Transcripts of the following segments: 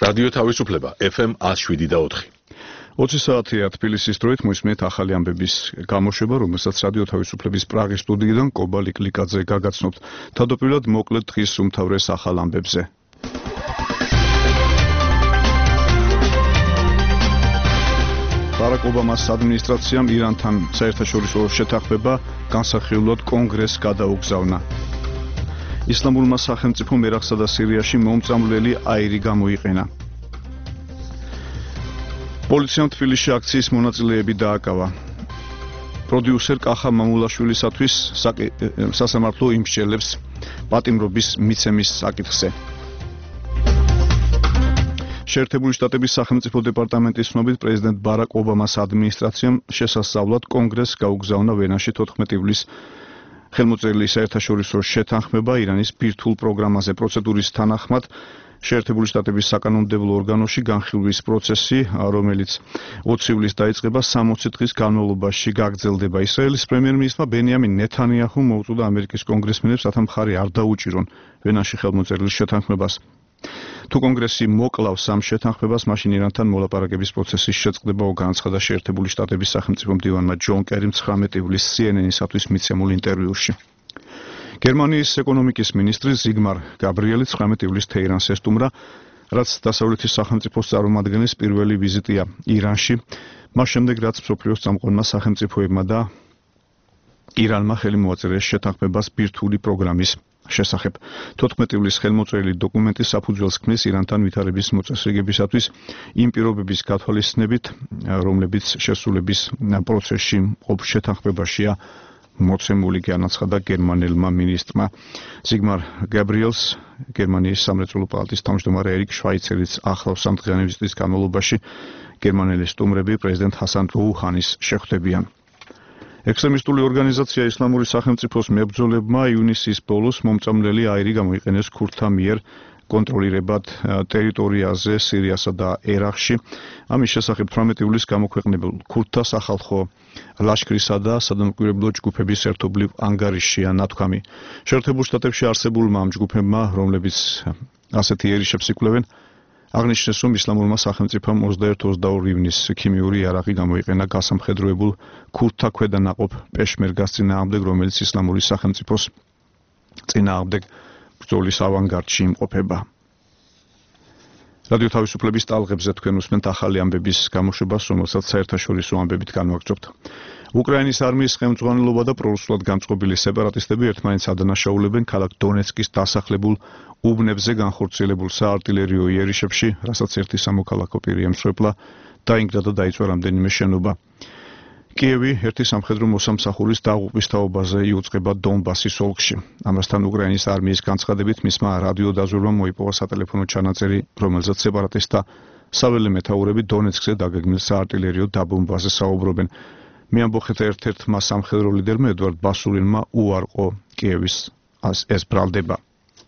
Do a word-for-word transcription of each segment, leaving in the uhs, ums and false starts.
რადიო თავისუფლება ეფ ემ one oh seven და four. ოცი საათია თბილისის დროით მოისმენთ ახალი ამბების გამოშვება, რომელსაც რადიო თავისუფლების პრაღის სტუდიიდან კობალი კლიკაძე გაგაცნობთ. თავდაპირველად მოკლედ დღის უმთავრეს ახალ ამბებზე. ბარაკ ობამას ადმინისტრაციამ ირანთან საერთაშორისო შეთანხმება განსახილვად კონგრესს გადაუგზავნა. ისლამურმა სახელმწიფომ ერაყსა და სირიაში მომწამვლელი აირი გამოიყენა. პოლიციამ თბილისში აქციის მონაწილეები დააკავა. პროდიუსერ კახა მამულაშვილისათვის სასამართლო იმსჯელებს პატიმრობის მიცემის საკითხზე. შეერთებული შტატების სახელმწიფო დეპარტამენტის ცნობით პრეზიდენტ ბარაკ ობამას ადმინისტრაციამ შესასწავლად კონგრესს გაუგზავნა ვენაში თოთხმეტი ივლისს ხელმოწერილი საერთაშორისო შეთანხმება ირანის ბირთვულ პროგრამაზე პროცედურის თანახმად შეერთებული შტატების საკანონმდებლო ორგანოში განხილვის პროცესი, რომელიც ოცი ივლისს დაიწყება, სამოცი დღის განმავლობაში გაგრძელდება. ისრაელის პრემიერ-მინისტრმა ბენიამინ ნეთანიაჰუმ მოუწოდა ამერიკის კონგრესმენებს, რათა მხარი არ დაუჭირონ ვენაში ხელმოწერილი შეთანხმებას. თუ კონგრესი მოკლავს ამ შეთანხმებას, მაშინ ირანთან მოლაპარაკების პროცესის შეწყდება განაცხადა შეერთებული შტატების სახელმწიფო მდივანმა ჯონ კერიმ ცხრამეტი ივლისს სი ენ ენ-ისათვის მიცემულ ინტერვიუში. გერმანიის ეკონომიკის მინისტრი ზიგმარ გაბრიელი ცხრამეტი ივლისს თეირანს ესტუმრა, რაც დასავლეთის სახელმწიფოს წარმომადგენლის პირველი ვიზიტია ირანში, მას შემდეგ რაც მსოფლიოს წამყვანმა სახელმწიფოებმა და ირანმა ხელი მოაწერეს შეთანხმებას ბირთვული პროგრამის შესახებ. თოთხმეტი ივლისს ხელმოწერილი დოკუმენტი საფუძველს ქმნის ირანთან ვითარების მოწესრიგებისათვის იმ პირობების გათვალისწინებით, რომლებიც შესრულების პროცესში მყოფ შეთანხმებაშია მოცემული, განაცხადა გერმანელმა მინისტრმა. ზიგმარ გაბრიელს გერმანიის სამრეწველო პალატის თავმჯდომარე ერიკ შვაიცერიც ახლავს სამდღიანი ვიზიტის განმავლობაში გერმანელი სტუმრები პრეზიდენტ ჰასან როუჰანის შეხვდებიან. ექსტრემისტული ორგანიზაცია ისლამური სახელმწიფოს მებრძოლებმა ივნისის ბოლოს მომწამვლელი აირი გამოიყენეს ქურთთა მიერ კონტროლირებად ტერიტორიაზე სირიასა და ერაყში. ამის შესახებ თვრამეტი ივლისს გამოქვეყნებულ ქურთთა სახალხო ლაშქრისა და სადამკვირვებლო ჯგუფების ერთობლივ ანგარიშშია ნათქვამი. შეერთებულ შტატებში არსებულმა ამ ჯგუფებმა, რომლებიც ასეთი იერიშებს იკვლევენ, აღნიშნეს, რომ ისლამურმა სახელმწიფომ ოცდაერთი ოცდაორი ივნისს ქიმიური იარაღი გამოიყენა გასამხედროებულ ქურთთა ქვედანაყოფ პეშმერგას წინააღმდეგ, რომელიც ისლამური სახელმწიფოს წინააღმდეგ ბრძოლის ავანგარდში იმყოფება. რადიო თავისუფლების ტალღებზე თქვენ უსმენთ ახალი ამბების გამოშვებას, რომელსაც საერთაშორისო ამბებით განვაგრძობთ. უკრაინის არმიის ხელმძღვანელობა და პრორუსულად გამწყობილი სეპარატისტები ერთმანეთს ადანაშაულებენ ქალაქ დონეცკის დასახლებულ უბნებზე განხორციელებულ საარტილერიო იერიშებში, რასაც ერთი სამოქალაქო პირი ემსხვერპლა, დაინგრა და დაიწვა რამდენიმე შენობა. კიევი ერთი სამხედრო მოსამსახურის დაღუპვის თაობაზე იუწყება დონბასის ოლქში. ამასთან უკრაინის არმიის განცხადებით მისმა რადიო დაზვერვამ მოიპოვა სატელეფონო ჩანაწერი, რომელზეც სეპარატისტთა საველე მეთაურები დონეცკზე დაგეგმილ საარტილერიო დაბომბვაზე საუბრობენ. მიამბოხეთ ერთ-ერთმა სამხედრო ლიდერმა ედვარდ ბასულინმა უარყო კიევის ეს ბრალდება.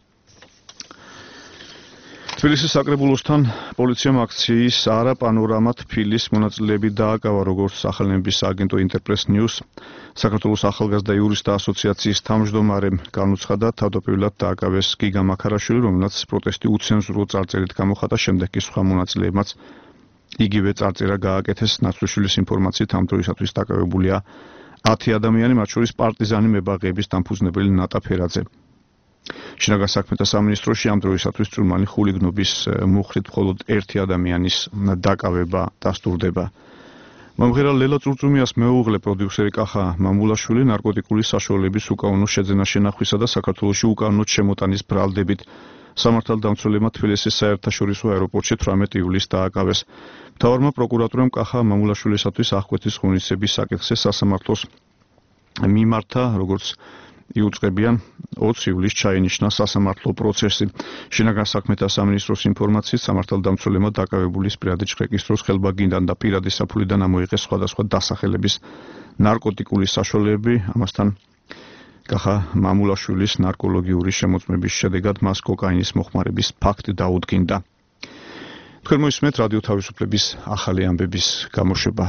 თბილისის საკრებულოსთან პოლიციამ აქციის არა პანორამა თბილის მონაწილეები დააკავა, როგორც სახელმწიფოს სააგენტო ინტერპრეს ნიუს საქართველოს ახალგაზრდა იურისტთა ასოციაციის თავმჯდომარემ განუცხადა, თავდაპირველად დააკავეს გიგა მაქარაშვილი, რომელსაც პროტესტი უცენზურო წარწერით გამოხატა, შემდეგ კი სხვა მონაწილეებმაც იგივე წარწერა გააკეთეს. ნაცვლიშვილის ინფორმაციით ამ დროისათვის დაკავებულია ათი ადამიანი, მათ შორის პარტიზანი მებაღეების დამფუძნებელი ნატა ფერაძე. შინაგან საქმეთა სამინისტროში ამ დროისათვის წვრილმანი ხულიგნობის მუხლით მხოლოდ ერთი ადამიანის დაკავება დასტურდება. მომღერალ ლელა წურწუმიას მეუღლე პროდიუსერი კახა მამულაშვილი ნარკოტიკული საშუალებების უკანონო შეძენა შენახვისა და საქართველოში უკანონო შემოტანის ბრალდებით სამართალდამცველებმა თბილისის საერთაშორისო აეროპორტში თვრამეტი ივლისს დააკავეს. მთავარმა პროკურატურამ კახა მამულაშვილისათვის აღკვეთის ღონისძიების საკითხზე სასამართლოს მიმართა, როგორც იუწყებიან ოცი ივლისს ჩაინიშნა სასამართლო პროცესი. შინაგან საქმეთა სამინისტროს ინფორმაციით სამართალდამცველებმა დაკავებულის პირადი რეგისტროს ხელბაგიდან და პირადი საფულიდან ამოიღეს სხვადასხვა დასახელების ნარკოტიკული საშუალებები. ამასთან კახა მამულაშვილის ნარკოლოგიური შემოწმების შედეგად მას კოკაინის მოხმარების ფაქტი დაუდგინდა. თქვენ მოისმენთ რადიო თავისუფლების ახალი ამბების გამოშვება.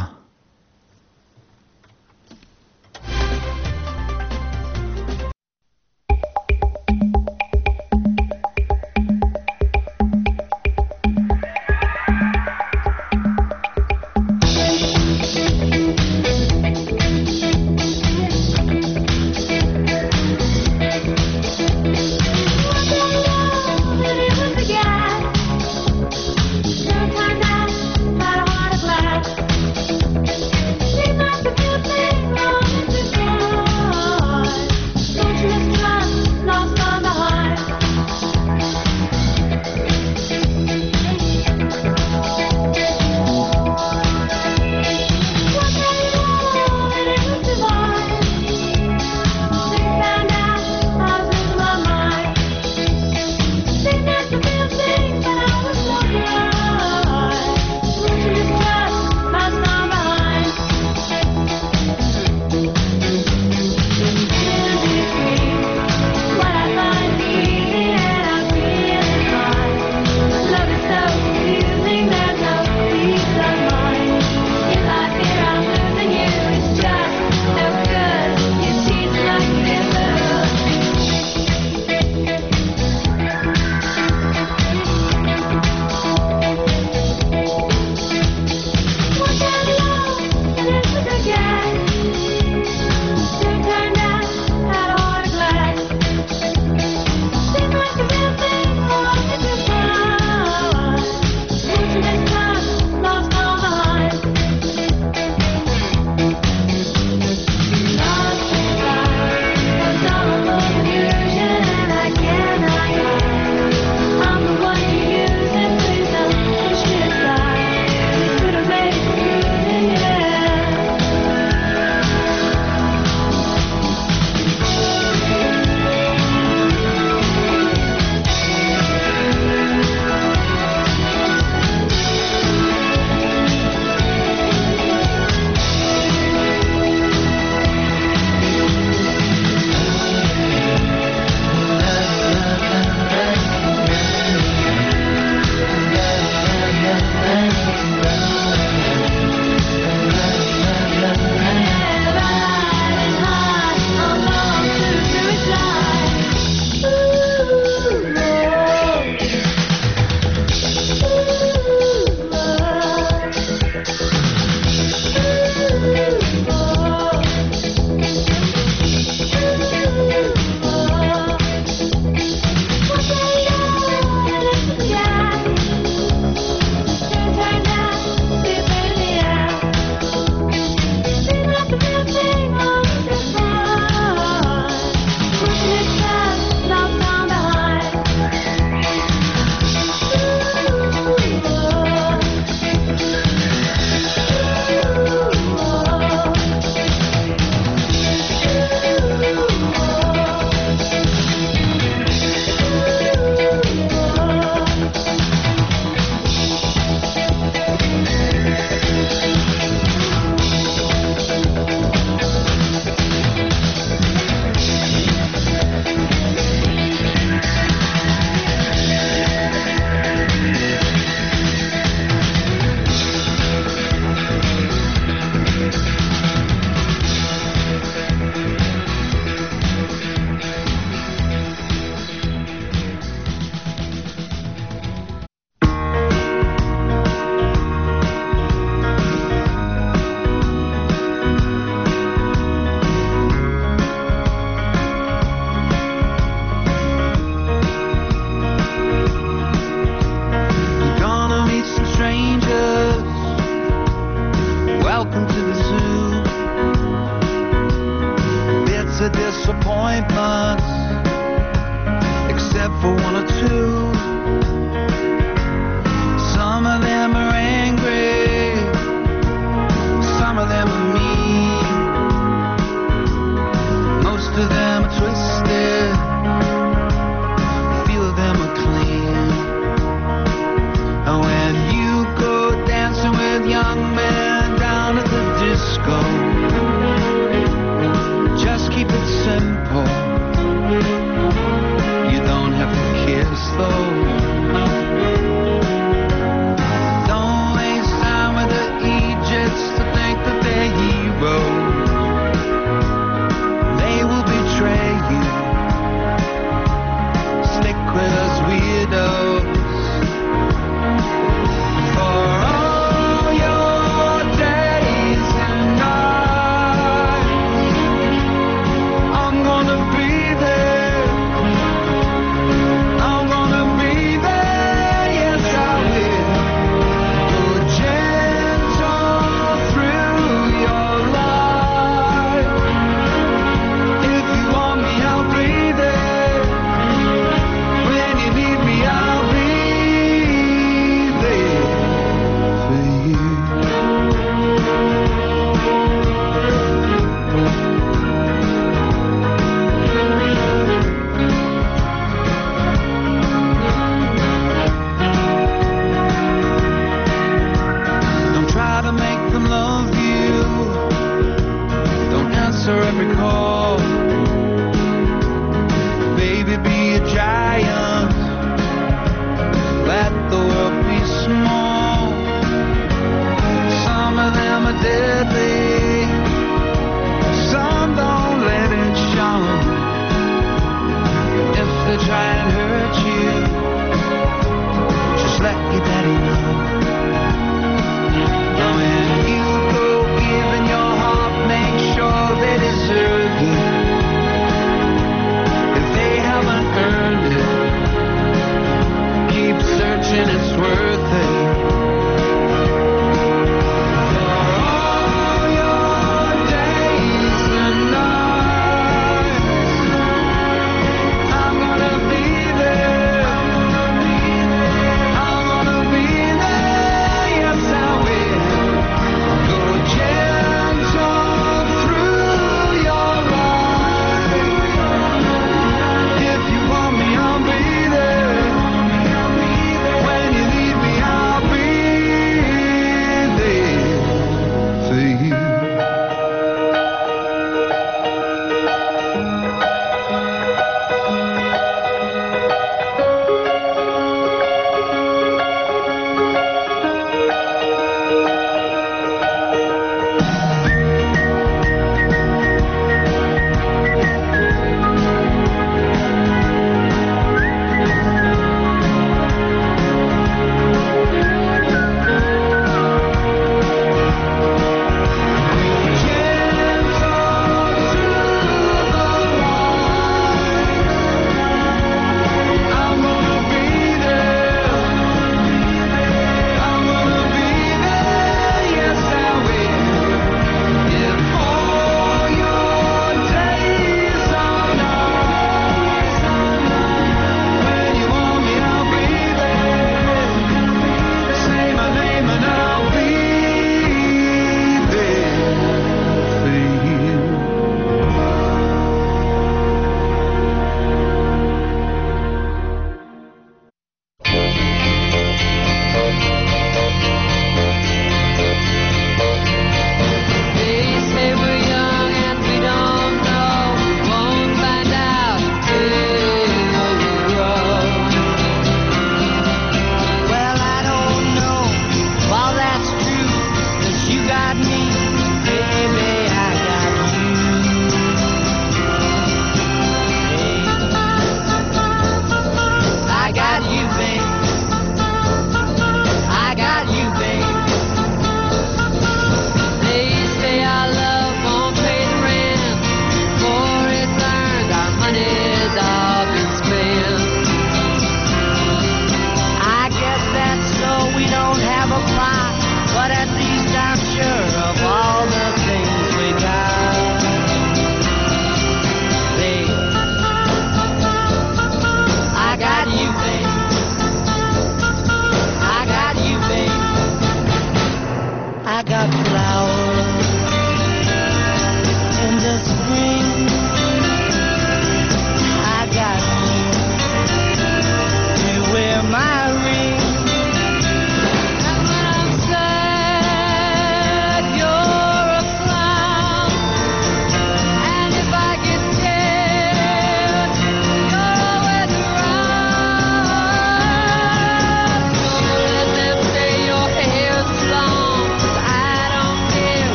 appointments, except for one or two. Some of them are angry, some of them are mean, most of them are twisted, a few of them are clean. And when you go dancing with young men down at the disco, just keep it simple. You don't have to kiss though. Don't waste time with the Egypts to think that they're heroes. They will betray you. Stick with us weirdos. For all your days and nights, I'm gonna be there. I'm gonna be there, yes I will. Go gentle through your life. If you want me, I'll be there. When you need me, I'll be there for you. Don't try to make them love you. Don't answer every call. Baby, be a giant. Let the world be small. Some of them are deadly. Some don't let it show. If they try and hurt you, just let your daddy know. Now when you go giving your heart, make sure they deserve you. If they haven't earned it, keep searching, it's worth it. For all your days and nights, I'm gonna be there. I'm gonna be there.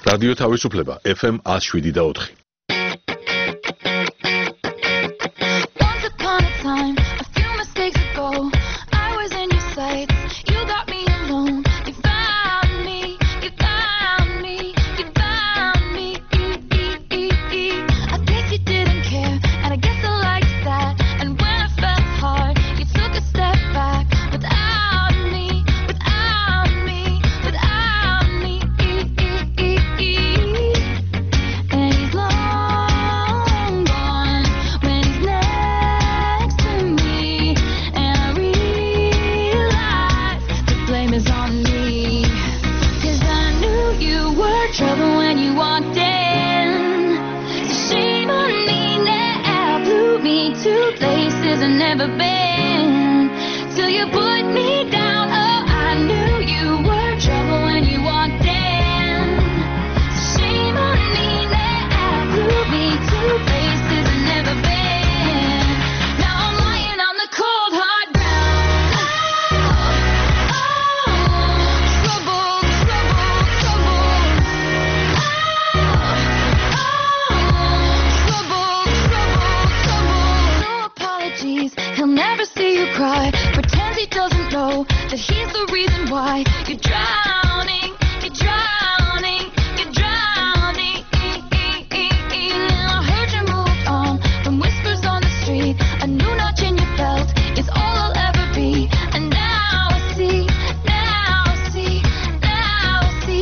რადიო თავისუფლება F M one oh seven და four. Once upon a time, a few mistakes ago, I was in your sights. You got me alone. You found me. You found me. You found me. I guess you didn't care, and I guess I liked that. And when I felt hard, you took a step back. Without me, without me, without me. And he's long gone when he's next to me. And I realize the blame is on me. 'Cause I knew you were trouble when you walked in. So shame on me now, blew me to places I've never been. Till you put me down, oh, I knew you were trouble when you walked in. So shame on me now, blew me to places I've never been. Now I'm lying on the cold hard ground. Oh, oh, trouble, trouble, trouble. Oh, oh, trouble, trouble, trouble. No apologies, he'll never see you cry. Pretends he doesn't know that he's the reason why you're drowning, you're drowning, you're drowning. I heard you moved on from whispers on the street. A new notch in your belt is all I'll ever be. And now I see, now I see, now I see.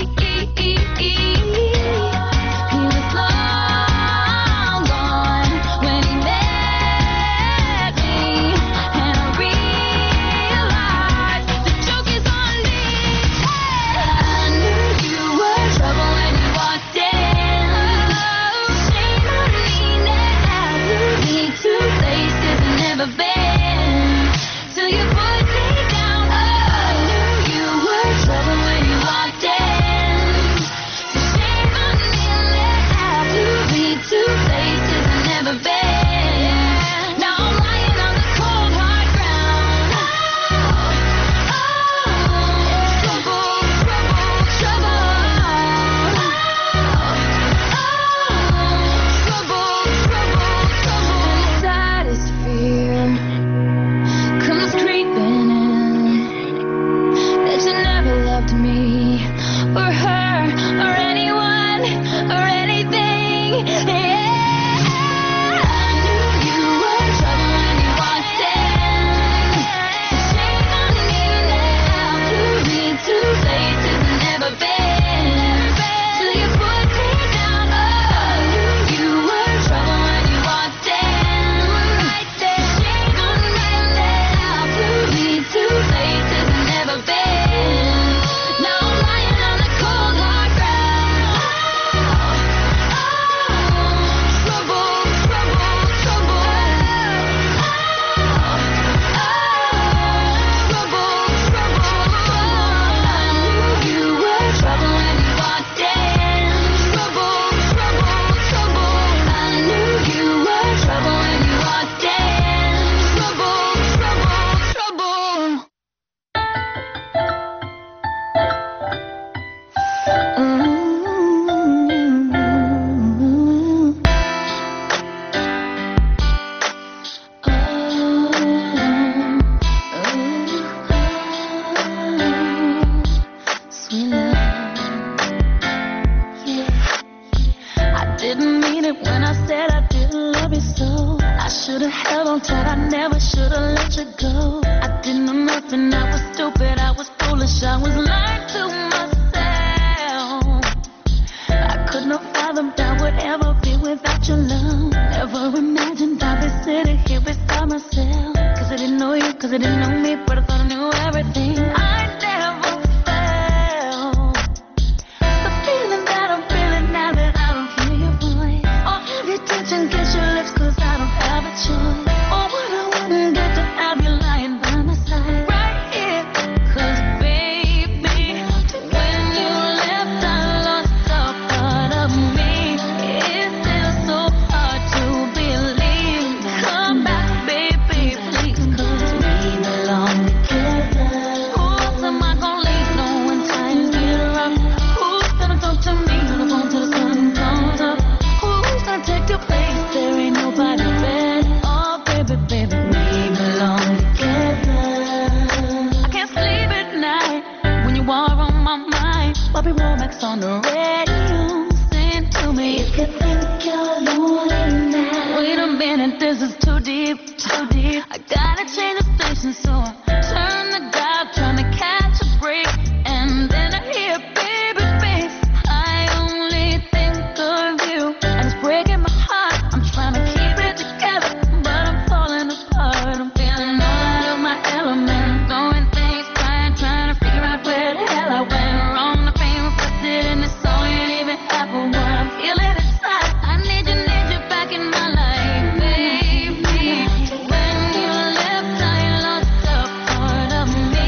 He was long gone when he met me. And I realized the joke is on me. I knew you were trouble when you walked in. Shame on me now, blew me to places I've never been. Till you put me down, oh, I knew you were trouble when you walked in. So shame on me now, blew me to places I've never been. Now I'm lying on the cold hard ground. Oh, trouble, trouble, trouble. Oh, trouble, trouble, trouble. And the saddest fear comes creeping in, that you never loved me or her or anyone or anything. Yeah, I knew you were trouble when you walked in. So shame on me now, blew me to places I've never been. Till you put me down, oh, I knew you were trouble when you walked in. Right there, shame on me now, blew me to places I've never been. Now I'm lying on the cold hard ground. Oh, trouble, trouble, trouble. Oh, trouble, trouble. I knew you were trouble when you walked in. Trouble, trouble, trouble. I knew you were trouble when you walked in. Trouble, trouble, trouble. I didn't mean it when I said I didn't love you so. I should've held on tight, I never should've let you go. I didn't know nothing, I was stupid, I was foolish, I was lying to myself. I could not fathom that would ever be without your love. Never imagined I'd be sitting here beside myself. Cause I didn't know you, cause I didn't know me, but I thought I knew everything. I never felt the feeling that I'm feeling now that I don't hear your voice. Or have your attention, kiss your lips, cause I don't have a choice. Or what I wouldn't get to have you lying by my side right here. Cause baby, my mind. Bobby Womack's on the radio, sing to me. You can think you're lonely now. Wait a minute, this is too deep, too deep. I gotta change the station, so I turn the dial, trying to catch a break, and then I hear baby face. I only think of you, and it's breaking my heart. I'm trying to keep it together, but I'm falling apart. I'm feeling out of my element, doing things, trying, trying to figure out where the hell I went wrong. The pain reflected in this song ain't even half of what I'm feeling inside. I need you, need you back in my life, baby. When you left, I lost a part of me.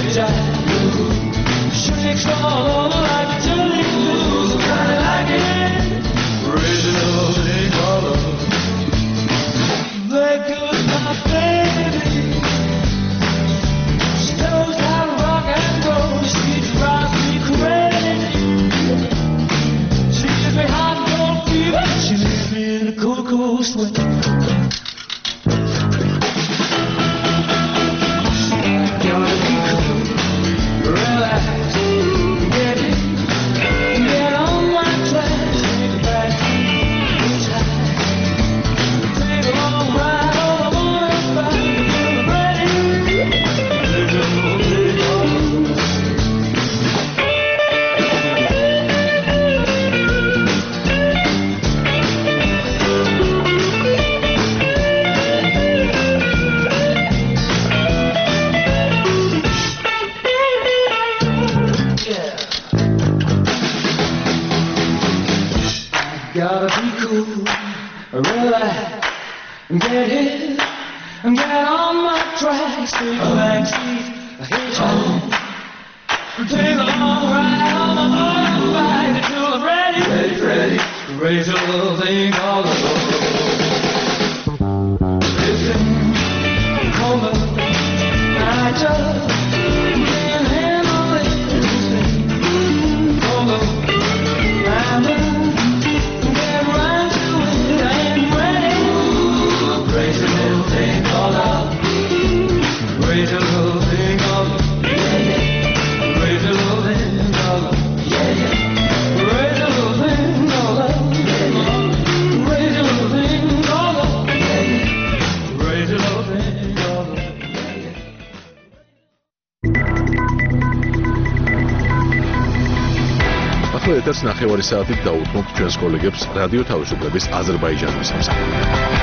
ეთერს ნახევარი საათით დაუთმობთ ჩვენს კოლეგებს რადიო თავისუფლების აზერბაიჯანის სამსახურში.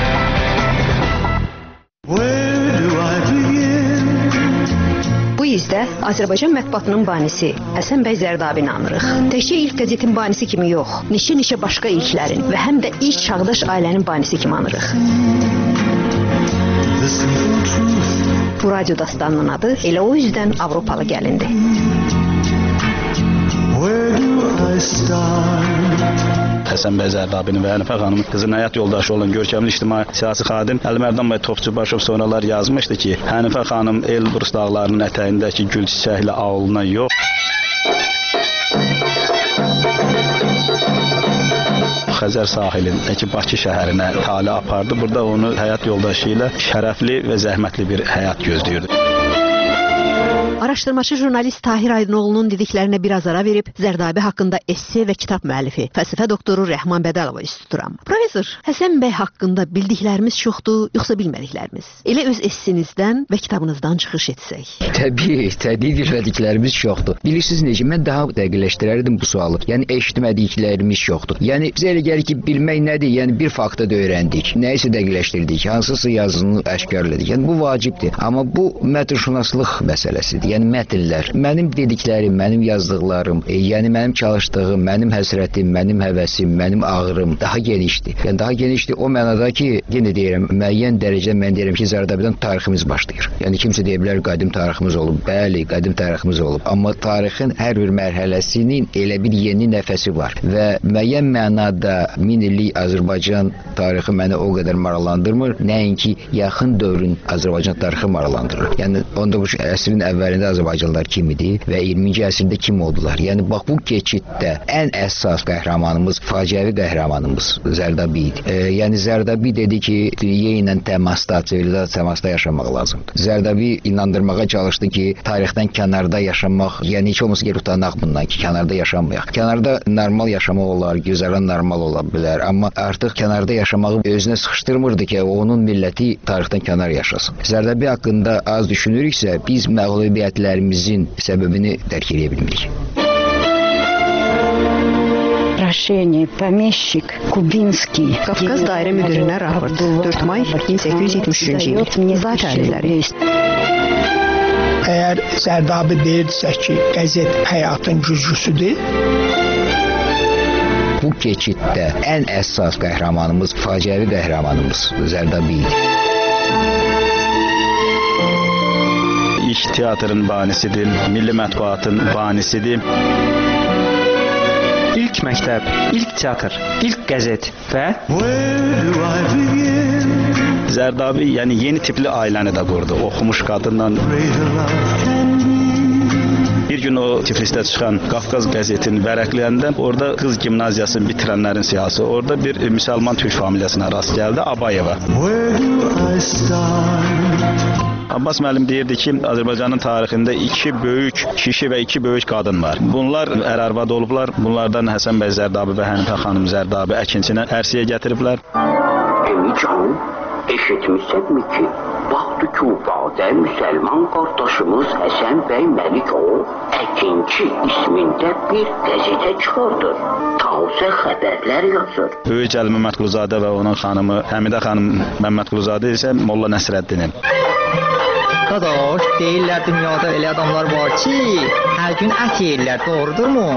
Bu izdə Azərbaycan mətbuatının banisi Həsən bəy Zərdabini anırıq. Təkcə ilk qəzetin banisi kimi yox, neçə-neçə başqa ilklərin və həm də ilk çağdaş ailənin banisi kimi anırıq. Bu radio dastanının adı elə o üzdən Avropalı gəlindi. Həsən bəy Zərdabinin və Hənifə xanımın qızının həyat yoldaşı olan görkəmli ictimai siyasi xadim Əlimərdan bəy Topçubaşov sonralar yazmışdı ki, Hənifə xanım Elbrus dağlarının ətəyindəki gül çiçəkli ağlına yox, Xəzər sahilindəki Bakı şəhərinə tali apardı. Burada onu həyat yoldaşı ilə şərəfli və zəhmətli bir həyat gözləyirdi. Araşdırmaçı jurnalist Tahir Aydınoğlu'nun dediklərinə biraz ara verib Zərdabi haqqında esse və kitab müəllifi, fəlsəfə doktoru Rəhman Bədəlova üst tuturam. Professor, Həsən bəy haqqında bildiklərimiz çoxdur, yoxsa bilmədiklərimiz? Elə öz essinizdən və kitabınızdan çıxış etsək. Təbii, təbii bilmədiklərimiz çoxdur. Bilirsiniz necə, mən daha dəqiqləşdirərdim bu sualı. Yəni eşitmədiklərimiz çoxdur. Yəni bizə elə gəlir ki, bilmək nədir? Yəni bir faktı da öyrəndik, nəyisə dəqiqləşdirdik, hansısa yazını əşkarladık. Yəni bu vacibdir. Amma bu mətnşünaslıq məsələsidir. Yəni mətnlər, mənim dediklərim, mənim yazdıqlarım, e, yəni mənim çalışdığım, mənim həsrətim, mənim həvəsim, mənim ağrım daha genişdir. Yəni daha genişdir o mənada ki, yenə deyirəm, müəyyən dərəcədə mən deyirəm ki, Zərdabidən tariximiz başlayır. Yəni kimsə deyə bilər qədim tariximiz olub. Bəli, qədim tariximiz olub. Amma tarixin hər bir mərhələsinin elə bir yeni nəfəsi var və müəyyən mənada min illik Azərbaycan tarixi məni o qədər maraqlandırmır, nəinki yaxın dövrün Azərbaycan tarixi maraqlandırır. Yəni on doqquzuncu əsrin əvvəlində Azərbaycanlılar kim idi və iyirminci əsrdə kim oldular? Yəni bax bu keçiddə ən əsas qəhrəmanımız, faciəvi qəhrəmanımız Zərdabi idi. E, yəni Zərdabi dedi ki, dünya ilə təmasda, sivilizasiya təmasda yaşamaq lazımdır. Zərdabi inandırmağa çalışdı ki, tarixdən kənarda yaşamaq, yəni heç olmasa geri utanaq bundan ki, kənarda yaşamayaq. Kənarda normal yaşamaq olar, güzəran normal ola bilər, amma artıq kənarda yaşamağı özünə sıxışdırmırdı ki, onun milləti tarixdən kənar yaşasın. Zərdabi haqqında az düşünürüksə, biz məğlubiyyətlərimizin səbəbini dərk edə bilmirik. Прошение, помещик, Кубинский. Qafqaz dairə müdirinə raport. dörd may min səkkiz yüz yetmiş üçüncü il. Zat əlləri. Əgər Zərdabi deyirsə ki, qəzet həyatın güzgüsüdür, bu keçiddə ən əsas qəhrəmanımız, faciəvi qəhrəmanımız Zərdabi idi. ilk teatrın banisidir, milli mətbuatın banisidir. İlk məktəb, ilk teatr, ilk qəzet və Zərdabi, yəni yeni tipli ailəni də qurdu. Oxumuş qadınla. Bir gün o Tiflisdə çıxan Qafqaz qəzetini vərəqləyəndə orada qız gimnaziyasını bitirənlərin siyasi, orada bir müsəlman türk familiyasına rast gəldi, Abayeva. Abbas müəllim deyirdi ki, Azərbaycanın tarixində iki böyük kişi və iki böyük qadın var. Bunlar ər-arvad olublar. Bunlardan Həsən bəy Zərdabi və Hənifə xanım Zərdabi əkinçinə ərsiyə gətiriblər. Emican, eşitmişsənmi ki, vaxtı Kübada müsəlman qardaşımız Həsən bəy Məlikov Əkinçi ismində bir qəzetə çıxardır. Tavsiyə xəbərlər yazır. Böyük Əli Məmmədquluzadə və onun xanımı Həmidə xanım Məmmədquluzadə isə Molla Nəsrəddinin. Dadaş, deyirlər dünyada elə adamlar var ki, hər gün ət yeyirlər, doğrudurmu?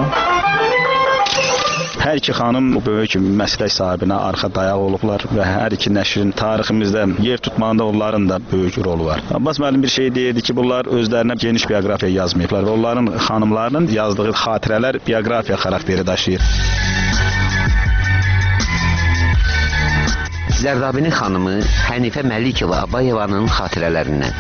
Hər iki xanım böyük məslək sahibinə arxa dayaq olublar və hər iki nəşrin tariximizdə yer tutmağında onların da böyük rolu var. Abbas müəllim bir şey deyirdi ki, bunlar özlərinə geniş bioqrafiya yazmayıblar və onların xanımlarının yazdığı xatirələr bioqrafiya xarakteri daşıyır. Zərdabinin xanımı Hənifə Məlikova Abayevanın xatirələrindən.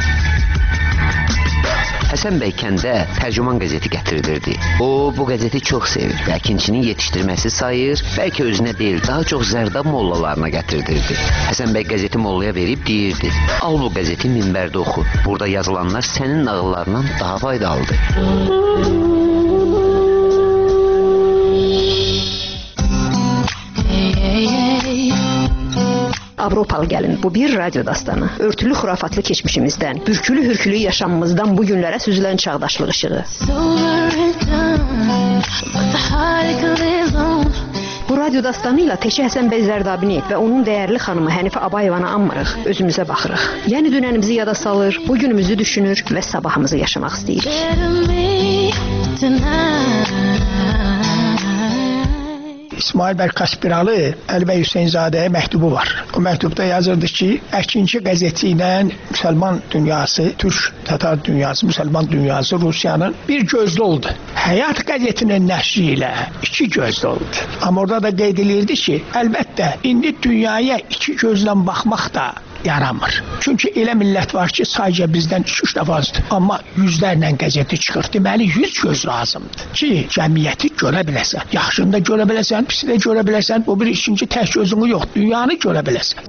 Həsən bəy kəndə tərcüman qəzeti gətirdirdi. O, bu qəzeti çox sevir və əkinçinin yetişdirməsi sayır, bəlkə özünə deyil, daha çox Zərdab mollalarına gətirdirdi. Həsən bəy qəzeti mollaya verib deyirdi, al bu qəzeti minbərdə oxu, burada yazılanlar sənin nağıllarından daha faydalıdır. Avropalı gəlin, bu bir radyo dastanı. Örtülü xurafatlı keçmişimizdən, bürkülü hürkülü yaşamımızdan bu günlərə süzülən çağdaşlıq işığı. Bu radyo dastanı ilə təkcə Həsən bəy Zərdabini və onun dəyərli xanımı Hənifə Abayevanı anmırıq, özümüzə baxırıq. Yəni dünənimizi yada salır, bu günümüzü düşünür və sabahımızı yaşamaq istəyirik. İsmail bəy Kaspiralı Əli bəy Hüseynzadəyə məktubu var. O məktubda yazırdı ki, Əkinçi qəzeti ilə müsəlman dünyası, türk tatar dünyası, müsəlman dünyası Rusiyanın bir gözlü oldu. Həyat qəzetinin nəşri ilə iki gözlü oldu. Amma orada da qeyd edilirdi ki, əlbəttə indi dünyaya iki gözlə baxmaq da yaramır. Çünki elə millət var ki, sadəcə bizdən iki-üç dəfazdır. Amma yüzlərlə qəzeti çıxır. Deməli, yüz göz lazımdır ki, cəmiyyəti görə biləsən. Yaxşını da görə biləsən, pisi də görə biləsən. O bir ikinci tək gözünü yox, dünyanı görə biləsən.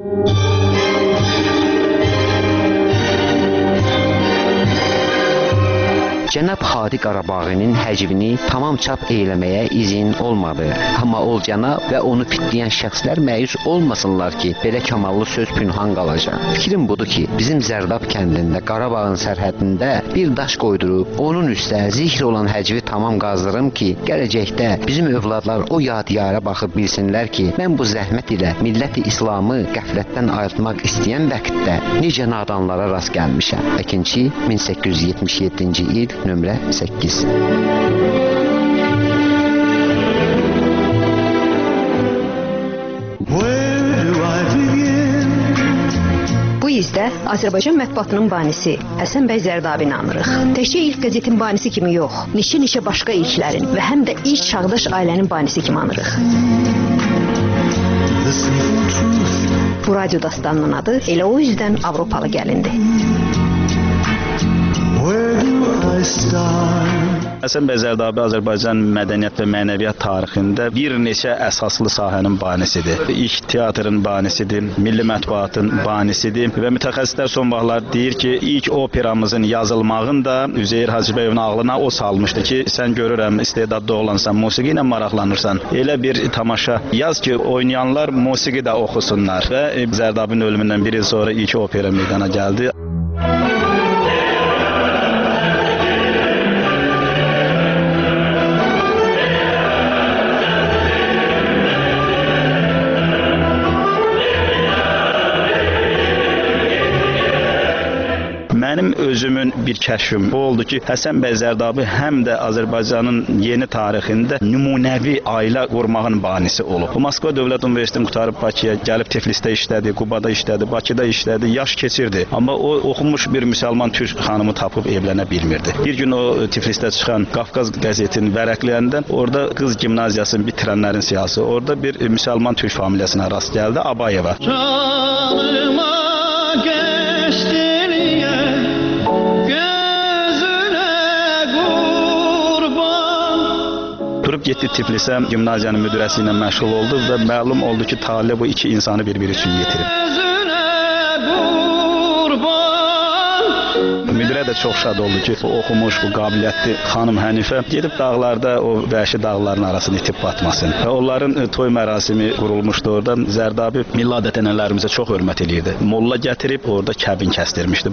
Cənab Hadi Qarabağinin həcmini tamam çap eyləməyə izin olmadı. Amma ol cənab və onu pitləyən şəxslər məyus olmasınlar ki, belə kamallı söz pünhan qalacaq. Fikrim budur ki, bizim Zərdab kəndində Qarabağın sərhədində bir daş qoydurub, onun üstə zikr olan həcvi tamam qazdırım ki, gələcəkdə bizim övladlar o yadigarə baxıb bilsinlər ki, mən bu zəhmət ilə milləti İslamı qəflətdən ayırtmaq istəyən vəqtdə necə nadanlara rast gəlmişəm. Əkinçi min səkkiz yüz yetmiş yeddinci il nömrə səkkiz. Bu izdə Azərbaycan mətbuatının banisi Həsən bəy Zərdabini anırıq. Təkcə ilk qəzetin banisi kimi yox, neçə-neçə başqa ilklərin və həm də ilk çağdaş ailənin banisi kimi anırıq. Bu radyo dastanının adı elə o yüzdən Avropalı gəlindi. Həsən bəy Zərdabi Azərbaycan mədəniyyət və mənəviyyat tarixində bir neçə əsaslı sahənin banisidir. İlk teatrın banisidir, milli mətbuatın banisidir və mütəxəssislər son vaxtlar deyir ki, ilk operamızın yazılmağını da Üzeyir Hacıbəyovun ağlına o salmışdı ki, sən görürəm istedadlı olansan, musiqi ilə maraqlanırsan, elə bir tamaşa yaz ki, oynayanlar musiqi də oxusunlar və Zərdabinin ölümündən bir il sonra ilk opera meydana gəldi. Mənim özümün bir kəşfim o oldu ki, Həsən bəy Zərdabi həm də Azərbaycanın yeni tarixində nümunəvi ailə qurmağın banisi olub. O Moskva Dövlət Universitetini qurtarıb Bakıya gəlib Tiflisdə işlədi, Qubada işlədi, Bakıda işlədi, yaş keçirdi. Amma o oxumuş bir müsəlman türk xanımı tapıb evlənə bilmirdi. Bir gün o Tiflisdə çıxan Qafqaz qəzetini vərəqləyəndə orada qız gimnaziyasını bitirənlərin siyasi, orada bir müsəlman türk familiyasına rast gəldi, Abayeva. Canıma geçtiliye gözüne qurban. Durub getdi Tiflisə, gimnaziyanın müdirəsi ilə məşğul oldu və məlum oldu ki, talih bu iki insanı bir-biri üçün yetirib. Müdirə də çox şad oldu ki, bu oxumuş, bu qabiliyyətli xanım Hənifə gedib dağlarda o vəhşi dağların arasını itib batmasın. Və onların toy mərasimi qurulmuşdu orada. Zərdabi milli adət-ənənələrimizə çox hörmət edirdi. Molla gətirib orada kəbin kəsdirmişdi.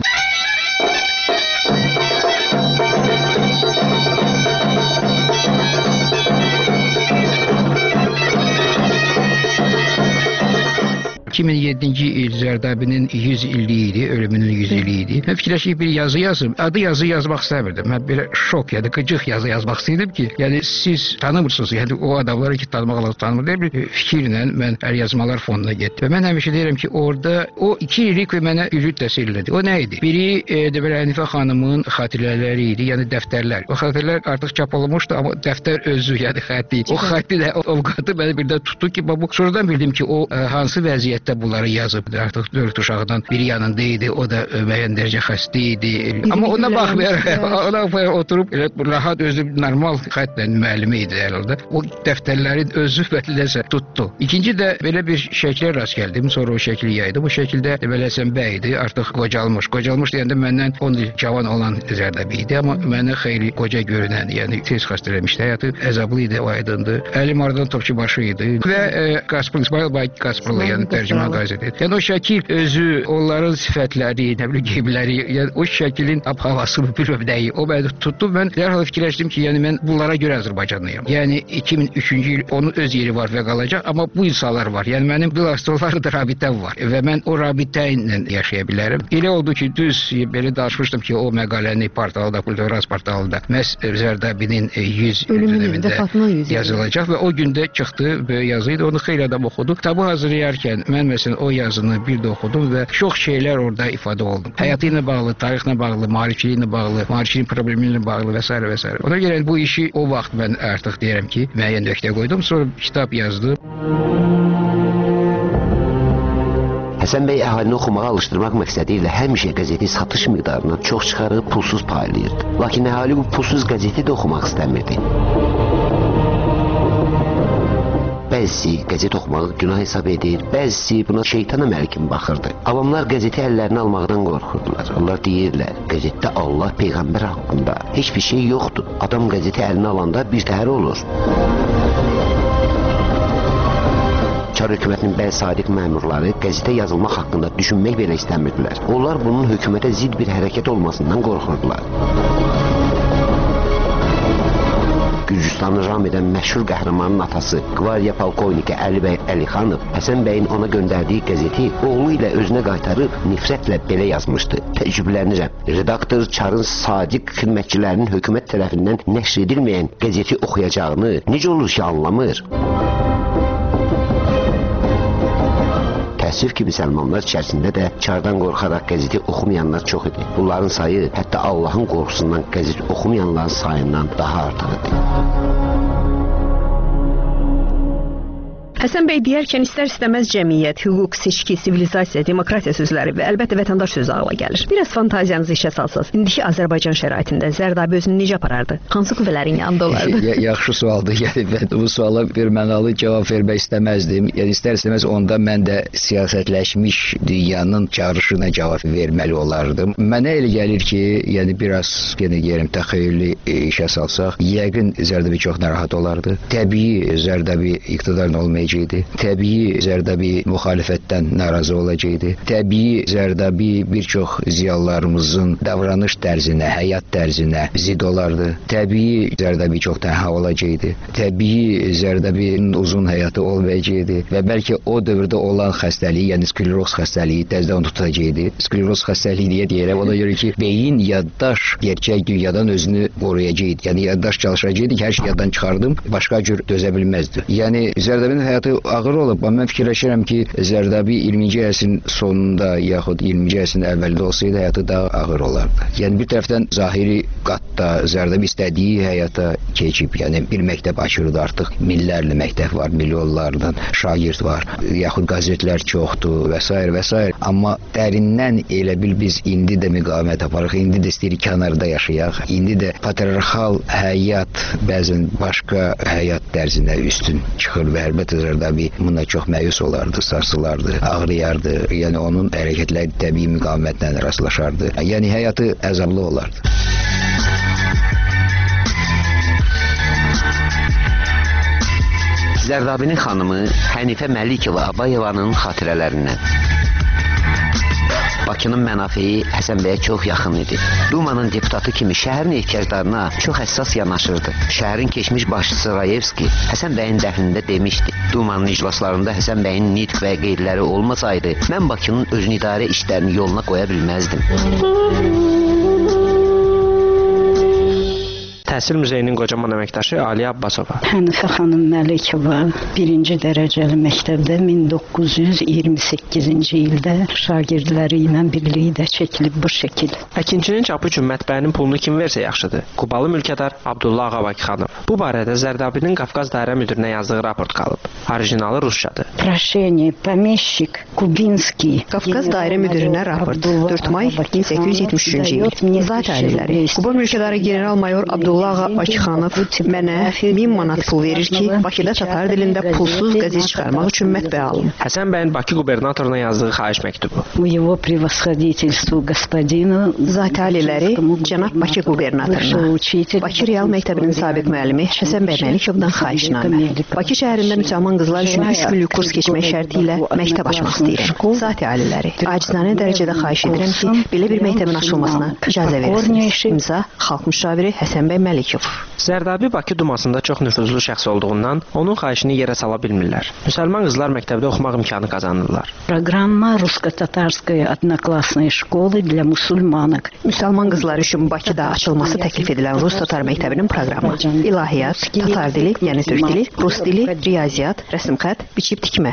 iki min yeddinci il Zərdabinin yüz illiyi idi, ölümünün yüz illiyi idi. Mən fikirləşib bir yazı yazım. Adı yazı yazmaq istəmirdim. Mən belə şok, yəni qıcıq yazı yazmaq istəyirdim ki, yəni siz tanımırsınız, yəni o adamları ki tanımaq lazım tanımır deyə bir fikirlə mən əl yazmalar fonduna getdim. Və mən həmişə deyirəm ki, orada o iki lirik mənə güclü təsir elədi. O nə idi? Biri e, deməli Hənifə xanımın xatirələri idi, yəni dəftərlər. O xatirələr artıq çap olunmuşdu, amma dəftər özü, yəni xətti. O xətti də o ovqatı məni birdən tutdu ki, bu sonradan bildim ki, o e, hansı vəziyyət bunları yazıb. Artıq dörd uşaqdan biri yanında idi, o da müəyyən dərəcə xəstə idi. Amma ona baxmayaraq, ona oturub elə rahat özü normal xətlə müəllimi idi herhalde. O dəftərlərin özü bəlkə tutdu. İkinci də belə bir şəklə rast gəldim. Sonra o şəkli yaydı. Bu şəkildə belə Həsən bəy idi, artıq qocalmış. Qocalmış deyəndə məndən on il cavan olan Zərdabi idi, amma mənə xeyli qoca görünən, yəni tez xəstələnmişdi. Həyatı əzablı idi, o aydındır. Əlim Ardan Topçubaşı idi və e, Qaspar İsmail bəy Qasparlı, yəni tərcümə qazeti. Yəni o şəkil özü, onların sifətləri, nə bilim geyimləri, yəni o şəklin havasını bilməm nəyi, o məni tutdu. Mən dərhal fikirləşdim ki, yəni mən bunlara görə Azərbaycanlıyam. Yəni iki min üçüncü il onun öz yeri var və qalacaq, amma bu insanlar var. Yəni mənim bilastrolarla da rabitəm var və mən o rabitə ilə yaşaya bilərəm. Elə oldu ki, düz belə danışmışdım ki, o məqaləni portalda, Kulturaz portalında məhz Zərdabinin yüz ilində yazılacaq və o gündə çıxdı və yazıydı. Onu xeyli adam oxudu. Kitabı hazırlayarkən mən məsələn o yazını bir də oxudum və çox şeylər orada ifadə oldu. Həyatı ilə bağlı, tarixlə bağlı, maarifçiliyi ilə bağlı, maarifçiliyin problemi ilə bağlı və s. və s. Ona görə bu işi o vaxt mən artıq deyirəm ki, müəyyən nöqtə qoydum. Sonra kitab yazdım. Həsən bəy əhalini oxumağa alışdırmaq məqsədi ilə həmişə qəzeti satış miqdarından çox çıxarıb pulsuz paylayırdı. Lakin əhali bu pulsuz qəzeti də oxumaq istəmirdi. Bəzisi qəzet oxumağı günah hesab edir, bəzisi buna şeytan əməli kimi baxırdı. Avamlar qəzeti əllərinə almaqdan qorxurdular. Onlar deyirlər, qəzetdə Allah, Peyğəmbər haqqında heç bir şey yoxdur. Adam qəzeti əlinə alanda bir təhər olur. Çar hökumətinin bəzi sadiq məmurları qəzetə yazılmaq haqqında düşünmək belə istəmirdilər. Onlar bunun hökumətə zid bir hərəkət olmasından qorxurdular. Gürcüstanı ram edən məşhur qəhrəmanın atası Qvardiya polkovniki Əli bəy Əlixanov Həsən bəyin ona göndərdiyi qəzeti oğlu ilə özünə qaytarıb nifrətlə belə yazmışdı. Təəccüblənirəm. Redaktor Çarın sadiq xidmətçilərinin hökumət tərəfindən nəşr edilməyən qəzeti oxuyacağını necə olur ki, anlamır? Təəssüf ki, müsəlmanlar içərisində də Çardan qorxaraq qəzeti oxumayanlar çox idi. Bunların sayı hətta Allahın qorxusundan qəzet oxumayanların sayından daha artıq idi. Həsən bəy deyərkən istər-istəməz cəmiyyət, hüquq, seçki, sivilizasiya, demokratiya sözləri və əlbəttə vətəndaş sözü ağla gəlir. Biraz fantaziyanızı işə salsaz, indiki Azərbaycan şəraitində Zərdabi özünü necə aparardı? Hansı qüvvələrin yanında olardı? Ya, yaxşı sualdır. Yəni mən bu suala bir mənalı cavab vermək istəməzdim. Yəni istər-istəməz onda mən də siyasətləşmiş dünyanın çağrışına cavab verməli olardım. Mənə elə gəlir ki, yəni biraz yenə deyirəm təxəyyülü işə salsaq, yəqin Zərdabi çox narahat olardı. Təbii Zərdabi iqtidarın olmayacaq olacaqdı. Təbii Zərdabi müxalifətdən narazı olacaqdı. Təbii Zərdabi bir çox ziyalılarımızın davranış tərzinə, həyat tərzinə zid olardı. Təbii Zərdabi çox tənha olacaqdı. Təbii Zərdabinin uzun həyatı olmayacaqdı və bəlkə o dövrdə olan xəstəliyi, yəni skleroz xəstəliyi təzədən tutacaqdı. Skleroz xəstəliyi deyə deyirəm, ona görə ki, beyin yaddaş gerçək dünyadan özünü qoruyacaqdı. Yəni yaddaş çalışacaqdı ki, hər şey yaddan çıxardım, başqa cür dözə bilməzdi. Yəni Zərdabinin həyatı ağır olub, amma mən fikirləşirəm ki, Zərdabi iyirminci əsrin sonunda yaxud iyirminci əsrin əvvəlində olsaydı həyatı daha ağır olardı. Yəni bir tərəfdən zahiri qatda Zərdabi istədiyi həyata keçib, yəni bir məktəb açırdı, artıq minlərlə məktəb var, milyonlardan şagird var, yaxud qəzetlər çoxdur və s. və s. Amma dərindən elə bil biz indi də müqavimət aparıq, indi də istəyirik kənarda yaşayaq, indi də patriarxal həyat bəzən başqa həyat tərzinə üstün çıxır və əlbəttə Zərdabi buna çox məyus olardı, sarsılardı, ağrıyardı, yəni onun hərəkətləri təbii müqavimətlə rastlaşardı, yəni həyatı əzablı olardı. Zərdabinin xanımı Hənifə Məlikova Abayevanın xatirələrindən. Bakının mənafeyi Həsən bəyə çox yaxın idi. Dumanın deputatı kimi şəhərin ehtiyaclarına çox həssas yanaşırdı. Şəhərin keçmiş başçısı Rayevski Həsən bəyin dəfnində demişdi. Dumanın iclaslarında Həsən bəyin nitq və qeydləri olmasaydı, mən Bakının özünü idarə işlərini yoluna qoya bilməzdim. Təhsil Muzeyinin qocaman əməkdaşı Aliyə Abbasova. Hənifə xanım Məlikova birinci dərəcəli məktəbdə min doqquz yüz iyirmi səkkizinci ildə şagirdləri ilə birlikdə çəkilib bu şəkil. Əkinçinin çapı üçün mətbəənin pulunu kim versə yaxşıdır? Qubalı mülkədar Abdullah Ağabakıxanov. Bu barədə Zərdabinin Qafqaz Dairə Müdirinə yazdığı raport qalıb. Orijinalı rusçadır. Proşeniye, pomещик, Kubinski. Qafqaz Dairə Müdirinə raport. dörd may min səkkiz yüz yetmiş üçüncü il. Zat aliləri. Quba mülkədarı general-mayor Abdullah Ağabakıxanov mənə min manat pul verir ki, Bakıda tatar dilində pulsuz qəzet çıxarmaq üçün mətbəə alım. Həsən bəyin Bakı qubernatoruna yazdığı xahiş məktubu. Его превосходительству господину Zat aliləri cənab Bakı qubernatoruna, Bakı Real Məktəbinin sabiq müəllimi Həsən bəy Məlikovdan xahişnamə. Bakı şəhərində müsəlman qızlar üçün üç günlük kurs keçmək şərti ilə məktəb açmaq istəyirəm. Zat aliləri, acizanə dərəcədə xahiş edirəm ki, belə bir məktəbin açılmasına icazə verirsiniz. İmza Xalq müşaviri Həsən bəy Məlikov. Zərdabi Bakı Dumasında çox nüfuzlu şəxs olduğundan onun xahişini yerə sala bilmirlər. Müsəlman qızlar məktəbdə oxumaq imkanı qazanırlar. Proqramma Rusko-Tatarskaya Odnoklassnaya şkolı для мусульманок. Müsəlman qızlar üçün Bakıda açılması təklif edilən Rus-Tatar məktəbinin proqramı. İlahiyyat, Tatar dili, yəni türk dili, Rus dili, riyaziyyat, rəsm xətt, biçib tikmə.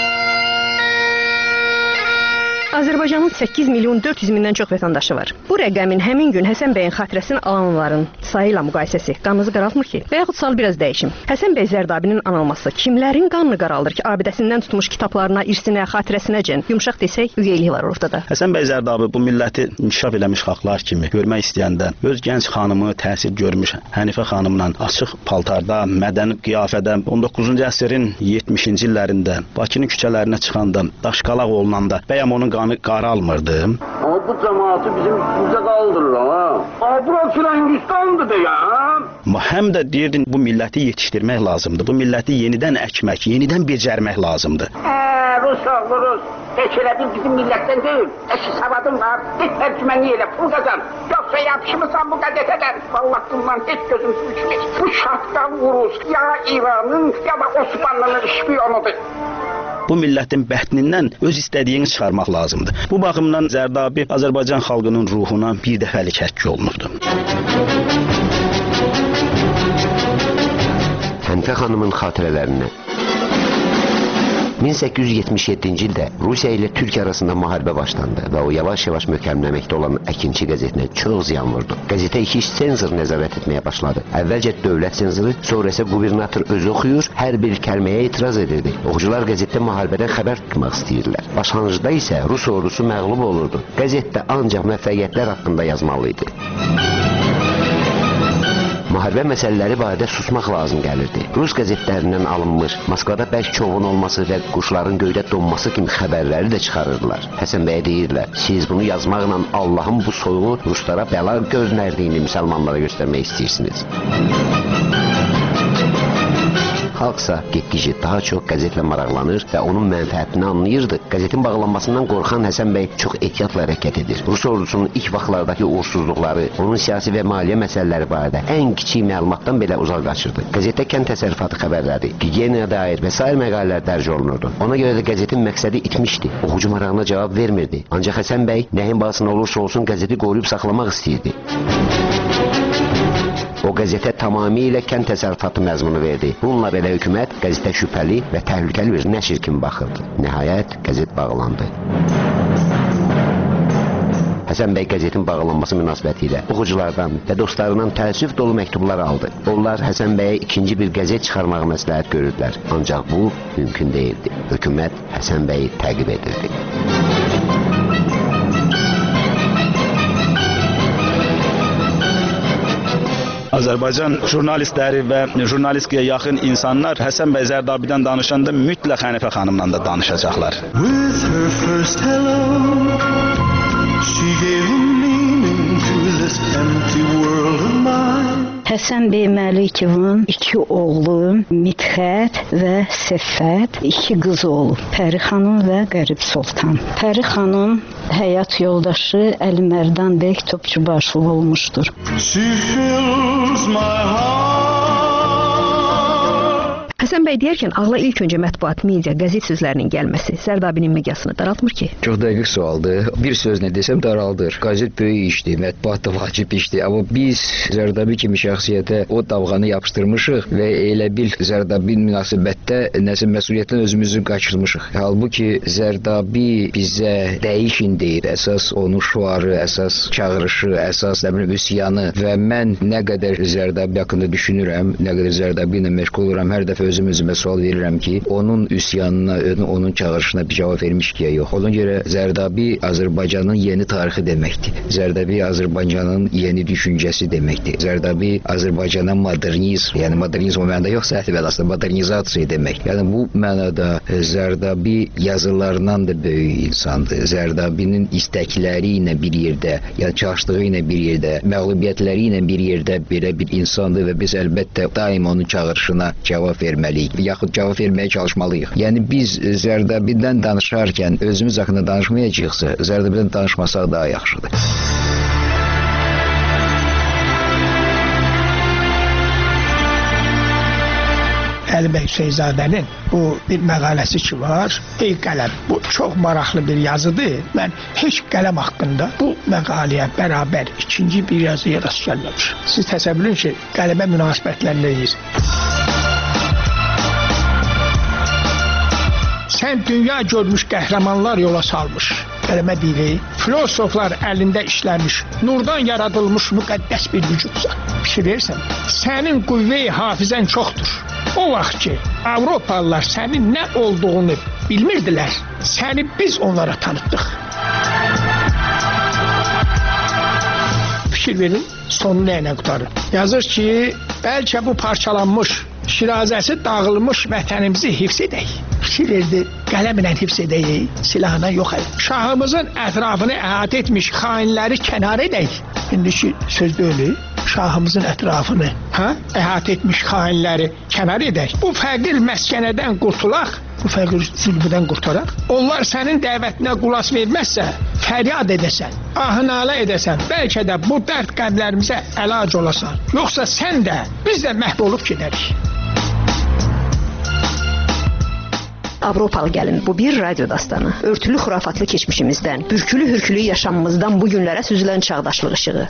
Azərbaycanın səkkiz milyon dörd yüz mindən çox vətəndaşı var. Bu rəqəmin həmin gün Həsən bəyin xatirəsini alanların sayı ilə müqayisəsi qanınızı qaraltmır ki? Və yaxud sual biraz dəyişim. Həsən bəy Zərdabinin anılması kimlərin qanını qaraldır ki, abidəsindən tutmuş kitablarına, irsinə, xatirəsinəcən yumşaq desək, ügeylik var ortada. Həsən bəy Zərdabi bu milləti inkişaf eləmiş xalqlar kimi görmək istəyəndə öz gənc xanımı təhsil görmüş Hənifə xanımla açıq paltarda, mədəni qiyafədə on doqquzuncu əsrin yetmişinci illərində Bakının küçələrinə çıxanda, daşqalaq olunanda bəyəm onun qanı qaralmırdı. Ama bu cemaati bizim üstümüze kaldırırlar ha. Aa, burası Frangistan'dı da ya. Amma həm də deyirdin bu milləti yetişdirmək lazımdır. Bu milləti yenidən əkmək, yenidən becərmək lazımdır. Eee Rus oğlu Rus. Heç elə bil bizim millətdən deyil. Eşi savadım var. Git tərcüməni elə pul qazan. Yoksa yapışmısan bu qəzetədən. Vallahi bundan heç gözüm su içmir. Bu şartdan Rus ya İran'ın ya da Osmanlı'nın şpiyonudur. Bu millətin bətnindən öz istədiyini çıxarmaq lazımdır. Bu baxımdan Zərdabi Azərbaycan xalqının ruhuna bir dəfəlik həkk olunurdu. Hənifə xanımın xatirələrinə. min səkkiz yüz yetmiş yeddinci ildə Rusiya ilə Türkiyə arasında müharibə başlandı və o yavaş-yavaş möhkəmləməkdə olan Əkinçi qəzetinə çox ziyan vurdu. Qəzetə iki iş senzor nəzarət etməyə başladı. Əvvəlcə dövlət senzoru, sonra isə qubernator özü oxuyur, hər bir kəlməyə etiraz edirdi. Oxucular qəzetdə müharibədən xəbər tutmaq istəyirdilər. Başlanğıcda isə Rus ordusu məğlub olurdu. Qəzetdə ancaq müvəffəqiyyətlər haqqında yazmalı idi. Müharibə məsələləri barədə susmaq lazım gəlirdi. Rus qəzetlərindən alınmış, Moskvada bərk çovun olması və quşların göydə donması kimi xəbərləri də çıxarırdılar. Həsən bəyə deyirlər, siz bunu yazmaqla Allahın bu soyuğu Ruslara bəla göndərdiyini müsəlmanlara göstərmək istəyirsiniz. xalqsa getdikcə daha çox qəzetlə maraqlanır və onun mənfəətini anlayırdı. Qəzetin bağlanmasından qorxan Həsən bəy çox ehtiyatla hərəkət edir. Rus ordusunun ilk vaxtlardakı uğursuzluqları, onun siyasi və maliyyə məsələləri barədə ən kiçik məlumatdan belə uzaq qaçırdı. Qəzetdə kənd təsərrüfatı xəbərləri, gigiyenaya dair və sair məqalələr dərc olunurdu. Ona görə də qəzetin məqsədi itmişdi. Oxucu marağına cavab vermirdi. Ancaq Həsən bəy nəyin bahasına olursa olsun qəzeti qoruyub saxlamaq istəyirdi. O qəzetə tamamilə kənd təsərrüfatı məzmunu verdi. Bununla belə hökumət qəzetə şübhəli və təhlükəli bir nəşr kimi baxırdı. Nəhayət qəzet bağlandı. Həsən bəy qəzetin bağlanması münasibətilə oxuculardan və dostlarından təəssüf dolu məktublar aldı. Onlar Həsən bəyə ikinci bir qəzet çıxarmağı məsləhət görürdülər. Ancaq bu mümkün deyildi. Hökumət Həsən bəyi təqib edirdi. Azərbaycan jurnalistləri və jurnalistikaya yaxın insanlar Həsən bəy Zərdabidən danışanda mütləq Hənifə xanımdan da danışacaqlar. With her first hello, she gave a meaning to this empty world of mine. Həsən bəy Məlikov iki oğlu Midxət və Səffət, iki qızı olub. Pəri xanım və Qərib Sultan. Pəri xanım həyat yoldaşı Əli Mərdan bəy Topçubaşov olmuşdur. She fills my heart. Həsən bəy deyərkən ağla ilk öncə mətbuat, media, qəzet sözlərinin gəlməsi Zərdabinin miqyasını daraltmır ki? Çox dəqiq sualdır. Bir sözlə desəm daraldır. Qəzet böyük işdir, mətbuat da vacib işdir. Amma biz Zərdabi kimi şəxsiyyətə o davğanı yapışdırmışıq və elə bil Zərdabi münasibətdə nəsə məsuliyyətdən özümüzü qaçırmışıq. Halbuki Zərdabi bizə dəyişin deyir. Əsas onun şuarı, əsas çağırışı, əsas nə bilim üsyanı və mən nə qədər Zərdabi haqqında düşünürəm, nə qədər Zərdabi ilə məşğul oluram, hər dəfə özüm özümə sual verirəm ki, onun üsyanına, onun çağırışına bir cavab vermiş ki, yox. Ona görə Zərdabi Azərbaycanın yeni tarixi deməkdir. Zərdabi Azərbaycanın yeni düşüncəsi deməkdir. Zərdabi Azərbaycana modernizm, yəni modernizm o mənada yox, səhv aslında modernizasiya demək. Yəni bu mənada Zərdabi yazılarından da böyük insandır. Zərdabinin istəkləri ilə bir yerdə, yəni çalışdığı ilə bir yerdə, məğlubiyyətləri ilə bir yerdə belə bir insandır və biz əlbəttə daim onun çağırışına cavab verməliyik. Yaxud cavab verməyə çalışmalıyıq. Yəni biz Zərdabidən danışarkən özümüz haqqında danışmayacaqsa, Zərdabidən danışmasaq daha yaxşıdır. Əli bəy Hüseynzadənin bu bir məqaləsi ki var. Ey qələm, bu çox maraqlı bir yazıdır. Mən heç qələm haqqında bu məqaləyə bərabər ikinci bir yazıya rast gəlməmişəm. Siz təsəvvür edin ki, qələmə münasibətlərindeyiz. Sən dünya görmüş qəhrəmanlar yola salmış. Qələmə biri, filosoflar əlində işləmiş, nurdan yaradılmış müqəddəs bir vücudsan. Fikir verirsən, sənin qüvvə-i hafizən çoxdur. O vaxt ki, Avropalılar sənin nə olduğunu bilmirdilər, səni biz onlara tanıtdıq. Fikir verin, sonu nə ilə qutarır? Yazır ki, bəlkə bu parçalanmış, şirazəsi dağılmış vətənimizi hifz edək. Fikir verdi, qələmlə hifz edək, silahla yox edək. Şahımızın ətrafını əhatə etmiş xainləri kənar edək. İndiki söz deyil, şahımızın ətrafını hə? əhatə etmiş xainləri kənar edək. Bu fəqir məskənədən qurtulaq, bu fəqir zülmüdən qurtaraq. Onlar sənin dəvətinə qulaq verməzsə, fəryad edəsən, ahınalə edəsən, bəlkə də bu dərd qəmlərimizə əlac olasan. Yoxsa sən də, biz də məhv olub gedərik. Avropalı gəlin, bu bir radyo dastanı. Örtülü xurafatlı keçmişimizdən, bürkülü hürkülü yaşamımızdan bu günlərə süzülən çağdaşlıq ışığı.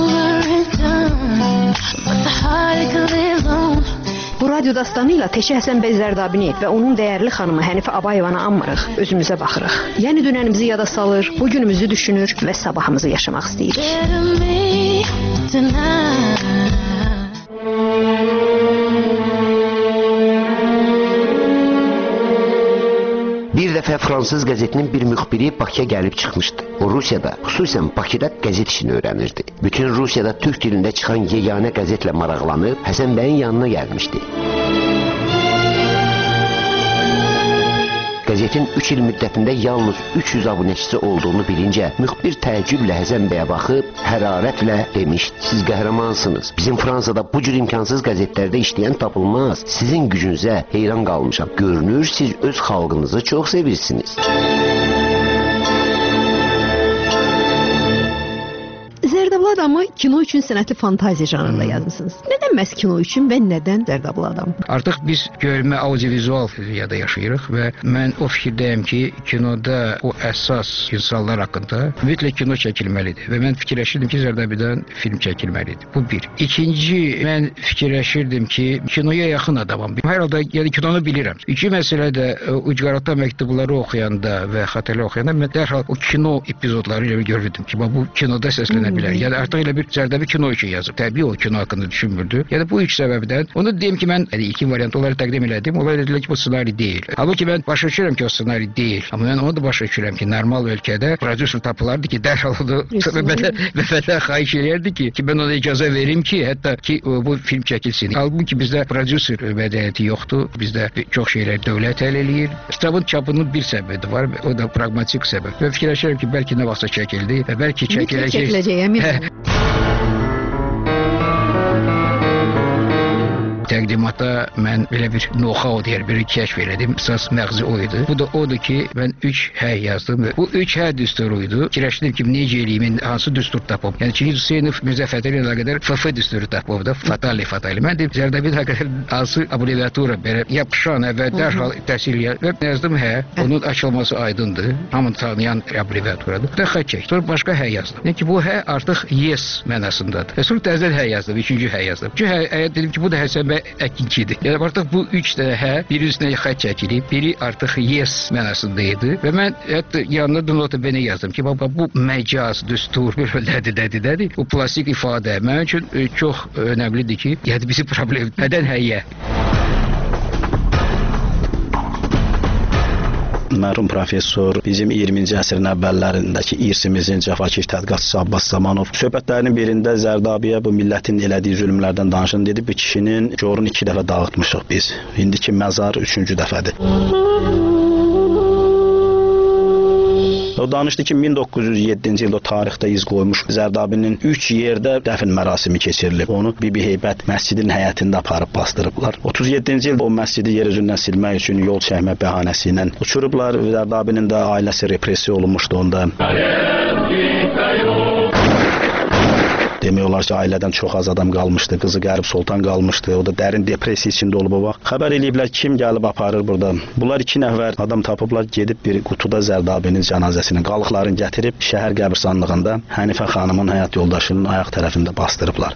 Bu radyo dastanı ilə Teşə Həsən bəy Zərdabini və onun dəyərli xanımı Hənifə Abayevanı anmırıq, özümüzə baxırıq. Yəni dünənimizi yada salır, bugünümüzü düşünür və sabahımızı yaşamaq istəyirik. Bir dəfə fransız qəzetinin bir müxbiri Bakıya gəlib çıxmışdı. O Rusiyada, xüsusən Bakıda qəzet işini öyrənirdi. Bütün Rusiyada türk dilində çıxan yeganə qəzetlə maraqlanıb Həsən bəyin yanına gəlmişdi. Qəzetin üç il müddətində yalnız üç yüz abunəçisi olduğunu bilincə müxbir təəccüblə Həsən bəyə baxıb hərarətlə demiş: "Siz qəhrəmansınız. Bizim Fransada bu cür imkansız qəzetlərdə işləyən tapılmaz. Sizin gücünüzə heyran qalmışam. Görünür siz öz xalqınızı çox sevirsiniz." Zərdablı adamı kino üçün sənətli fantaziya janrında yazmısınız. Nədən məhz kino üçün və nədən Zərdablı adam? Artıq biz görmə audiovizual dünyada yaşayırıq və mən o fikirdəyəm ki, kinoda o əsas insanlar haqqında mütləq kino çəkilməlidir və mən fikirləşirdim ki, Zərdabidən film çəkilməlidir. Bu bir. İkinci, mən fikirləşirdim ki, kinoya yaxın adamam. Hər halda yəni kinonu bilirəm. İki məsələ də ucqarata məktubları oxuyanda və xatirə oxuyanda mən dərhal o kino epizodları ilə görürdüm ki, bu kinoda səslənə bilər. Yəni artıq elə bir Zərdabi kino üçün yazıb. Təbii o kino haqqında düşünmürdü. Yəni bu üç səbəbdən onu deyim ki, mən yəni iki variant onları təqdim elədim. Onlar dedilər ki, bu ssenari deyil. Halbuki mən başa düşürəm ki, o ssenari deyil. Amma mən onu da başa düşürəm ki, normal ölkədə prodüser tapılardı ki, dərhal onu vəfətə xahiş eləyərdi ki, ki, mən ona icazə verim ki, hətta ki, bu film çəkilsin. Halbuki bizdə prodüser mədəniyyəti yoxdur. Bizdə çox şeylər dövlət həll eləyir. Kitabın çapının bir səbəbi var, o da pragmatik səbəb. Mən fikirləşirəm ki, bəlkə nə vaxtsa çəkildi və bəlkə çəkiləcək. Təqdimata mən belə bir know-how deyər, bir kəşf elədim. Əsas məğzi o idi. Bu da odur ki, mən üç hə yazdım və bu üç hə düsturuydu. Fikirləşdim ki, necə eləyim, hansı düstur tapım. Yəni Çingiz Hüseynov Mirzə Fətəli ilə qədər F F düsturu tapıb da, Fatali Fatali. Mən deyim, Zərdabi qədər hansı abreviatura belə yapışan və dərhal təhsil və yazdım hə. Onun açılması aydındır. Hamını tanıyan abreviaturadır. Və xət çək. Sonra başqa hə yazdım. Yəni ki, bu hə artıq yes mənasındadır. Və sonra təzədən hə yazdım, üçüncü hə yazdım. Üçüncü hə dedim ki, bu da Həsən bəy əkinçidir. Yəni artıq bu üç dənə hə, biri üstünə xət çəkilib, biri artıq yes mənasında idi və mən hətta yanına da nota bene yazdım ki, baba bu məcaz, düstur, nədir, nədir, nədir? Bu plastik ifadə mənim üçün çox önəmlidir ki, yəni bizim problem nədən həyə? Mərhum professor bizim iyirminci əsrin əvvəllərindəki irsimizin cəfakir tədqiqatçısı Abbas Zamanov söhbətlərinin birində Zərdabiyə bu millətin elədiyi zülmlərdən danışın dedi. Bu kişinin corunu iki dəfə dağıtmışıq biz. İndiki məzar üçüncü dəfədir. O danışdı ki, min doqquz yüz yeddinci ildə tarixdə iz qoymuş Zərdabinin üç yerdə dəfn mərasimi keçirilib. Onu Bibi Heybət məscidinin həyətində aparıb bastırıblar. otuz yeddinci ildə o məscidi yer üzündən silmək üçün yol çəkmə bəhanəsi ilə uçurublar. Zərdabinin də ailəsi repressiya olunmuşdu onda. Demək olar ki, ailədən çox az adam qalmışdı. Qızı Qərib Sultan qalmışdı. O da dərin depressiya içində olub o vaxt. Xəbər eləyiblər kim gəlib aparır burada. Bunlar iki nəfər adam tapıblar, gedib bir qutuda Zərdabinin cənazəsini, qalıqlarını gətirib şəhər qəbirstanlığında Hənifə xanımın həyat yoldaşının ayaq tərəfində bastırıblar.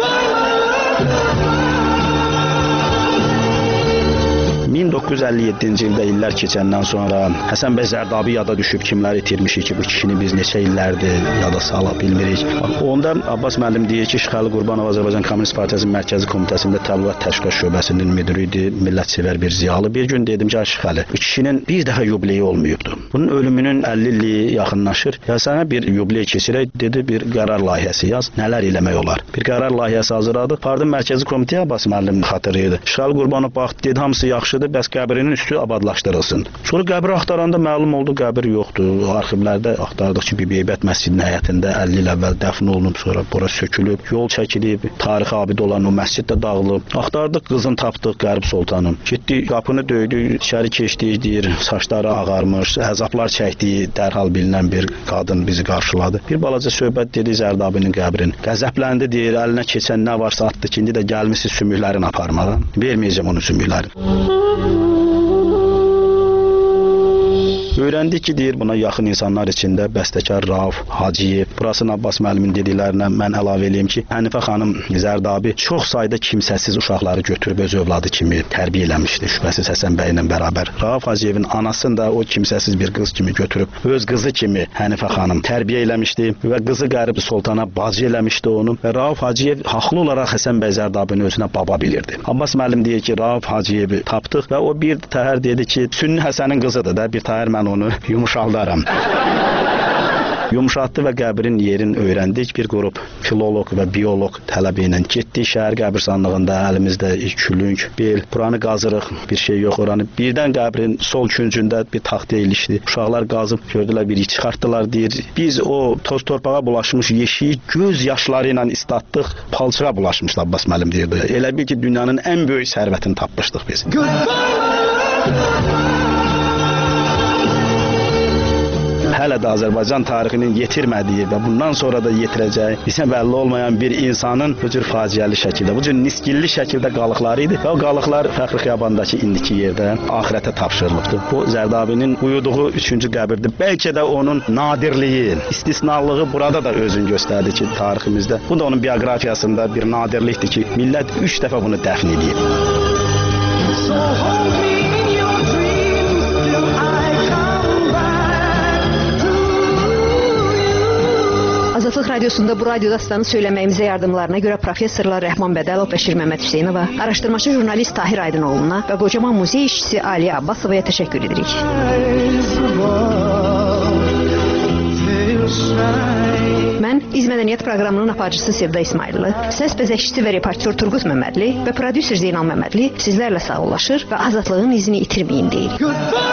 min doqquz yüz əlli yeddinci ildə illər keçəndən sonra Həsən bəy Zərdabi yada düşüb, kimlər itirmişik ki, bu kişini biz neçə illərdir yada sala bilmirik. Onda Abbas müəllim deyir ki, Şıxəli Qurbanov Azərbaycan Kommunist Partiyasının Mərkəzi Komitəsində Təbliğat Təşkilat şöbəsinin müdiri idi, millətsevər bir ziyalı. Bir gün dedim ki, Şıxəli, bu kişinin bir dəfə yubileyi olmayıbdı. Bunun ölümünün əlli illiyi yaxınlaşır. Ya sənə bir yubiley keçirək, dedi, bir qərar layihəsi yaz, nələr eləmək olar. Bir qərar layihəsi hazırladıq. Pardon, Mərkəzi Komitəyə Abbas müəllim xatırlayırdı. Şıxəli Qurbanov baxdı, dedi, hamısı yaxşıdır, bəs qəbrinin üstü abadlaşdırılsın. Sonra qəbri axtaranda məlum oldu, qəbir yoxdur. Arxivlərdə axtardıq ki, Bibi Heybət məscidinin həyətində əlli il əvvəl dəfn olunub, sonra bura sökülüb, yol çəkilib, tarixi abid olan o məscid də dağılıb. Axtardıq, qızını tapdıq, Qərib Sultanın. Getdi, qapını döydü, içəri keçdi, deyir, saçları ağarmış, əzablar çəkdiyi dərhal bilinən bir qadın bizi qarşıladı. Bir balaca söhbət dedi Zərdabinin qəbrin. Qəzəbləndi, deyir, əlinə keçən nə varsa atdı ki, indi də gəlmişsiz sümüklərini aparmağa. Verməyəcəm onun sümüklərini. Öyrəndi ki, deyir, buna yaxın insanlar içində bəstəkar Rauf Hacıyev. Burasını Abbas müəllimin dediklərinə mən əlavə eləyim ki, Hənifə xanım Zərdabi çox sayda kimsəsiz uşaqları götürüb öz övladı kimi tərbiyə eləmişdi, şübhəsiz Həsən bəy ilə bərabər. Rauf Hacıyevin anasını da o kimsəsiz bir qız kimi götürüb öz qızı kimi Hənifə xanım tərbiyə eləmişdi və qızı Qərib Sultana bacı eləmişdi onu və Rauf Hacıyev haqlı olaraq Həsən bəy Zərdabini özünə baba bilirdi. Abbas müəllim deyir ki, Rauf Hacıyevi tapdıq və o bir təhər dedi ki, Sünni Həsənin qızıdır da, bir təhər mən onu yumuşaldaram. Yumşatdı və qəbrin yerini öyrəndik. Bir qrup filoloq və bioloq tələbi ilə getdik şəhər qəbirstanlığında, əlimizdə külünk, bel, buranı qazırıq, bir şey yox oranı. Birdən qəbrin sol küncündə bir taxta ilişdi. Uşaqlar qazıb gördülər, biri çıxartdılar deyir. Biz o toz torpağa bulaşmış yeşiyi göz yaşları ilə islatdıq, palçığa bulaşmışdı Abbas müəllim deyirdi. Elə bil ki, dünyanın ən böyük sərvətini tapmışdıq biz. Hələ də Azərbaycan tarixinin yetirmədiyi və bundan sonra da yetirəcəyi bizə bəlli olmayan bir insanın bu cür faciəli şəkildə, bu cür niskilli şəkildə qalıqları idi və o qalıqlar Fəxri Xiyabandakı indiki yerdə axirətə tapşırılıbdı. Bu Zərdabinin uyuduğu üçüncü qəbirdir. Bəlkə də onun nadirliyi, istisnalığı burada da özünü göstərdi ki, tariximizdə. Bu da onun bioqrafiyasında bir nadirlikdir ki, millət üç dəfə bunu dəfn edir. Azadlıq Radiosunda bu radio dastanı söyləməyimizə yardımlarına görə professorlar Rəhman Bədəlov və Şir Məmməd Hüseynova, araşdırmacı jurnalist Tahir Aydınoğlu'na və qocaman muzey işçisi Aliyə Abbasovaya təşəkkür edirik. Mən İz Mədəniyyət proqramının aparıcısı Sevda İsmayıllı, səs bəzəkçisi və reportyor Turgut Məmmədli və prodüser Zeynal Məmmədli sizlərlə sağollaşır və azadlığın izini itirməyin deyil.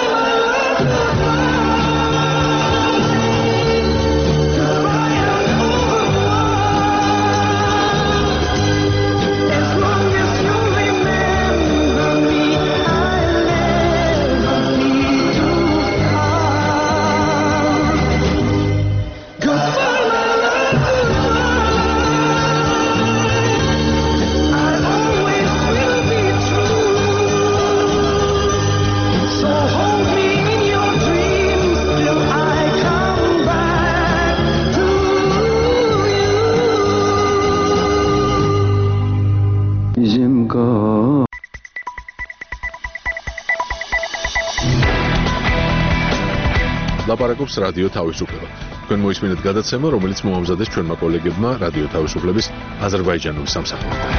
ლაპარაკობს რადიო თავისუფლება. თქვენ მოისმინეთ გადაცემა, რომელიც მოამზადეს ჩვენმა კოლეგებმა რადიო თავისუფლების აზერბაიჯანული სამსახურიდან.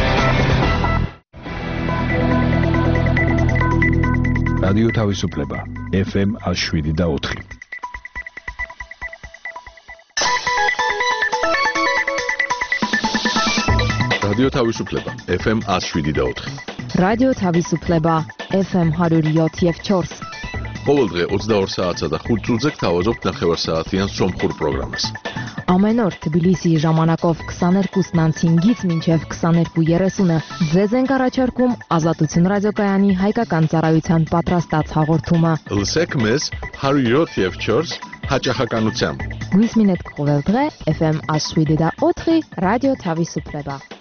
რადიო თავისუფლება ეფ ემ one oh seven და four. რადიო თავისუფლება ეფ ემ one oh seven და four. რადიო თავისუფლება ეფ ემ one oh seven და four. ყოველ დღე ოცდაორ საათსა და ხუთ წუთზე გთავაზობთ ნახევარსაათიან სომხურ პროგრამას. Ամեն օր Թբիլիսիի ժամանակով twenty-two null-ից մինչև twenty-two thirty-ը ձեզ ենք առաջարկում Ազատություն ռադիոկայանի հայկական ծառայության պատրաստած հաղորդումը։ Լսեք մեզ one oh seven და four հաճախականությամբ։ Գույս մինետ կողել დღե էֆ էմ one oh seven და four ռադիո Թավիսուպլեբա։